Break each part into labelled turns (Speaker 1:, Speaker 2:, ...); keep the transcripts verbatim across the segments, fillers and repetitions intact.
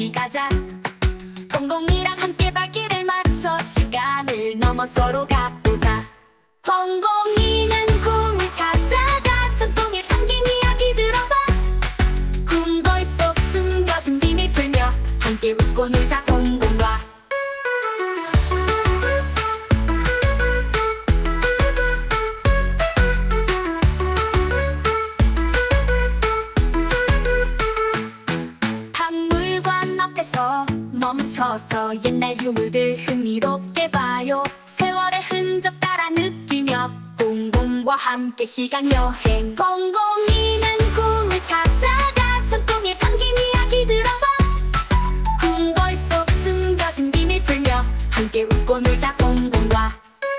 Speaker 1: 공공이 가자. 공공이랑 함께 발길을 맞춰 시간을 넘어 서로 가보자. 공공이는 꿈을 찾아가 전통에 담긴 이야기 들어봐. 궁궐 속 숨겨진 비밀 풀며 함께 웃고 놀자. 공공과 박물관 앞에서 멈춰서 옛날 유물들 흥미롭게 봐요. 세월의 흔적 따라 느끼며 공공과 함께 시간 여행. 공공이는 꿈을 찾아가 전통에 담긴 이야기 들어봐. 궁궐 속 숨겨진 비밀 풀며 함께 웃고 놀자. 공공과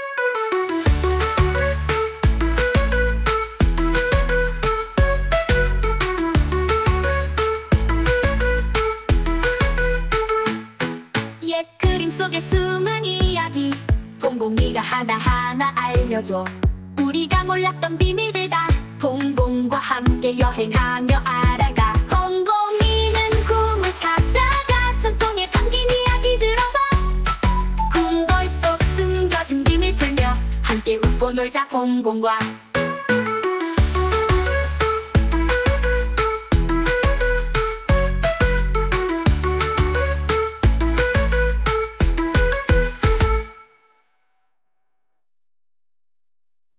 Speaker 1: 옛 그림 속에 숨은 이야기 공공이가 하나하나 알려줘. 우리가 몰랐던 비밀들 다 공공과 함께 여행하며 알아가. 공공이는 꿈을 찾아가 전통에 담긴 이야기 들어봐. 궁궐 속 숨겨진 비밀 풀며 함께 웃고 놀자. 공공과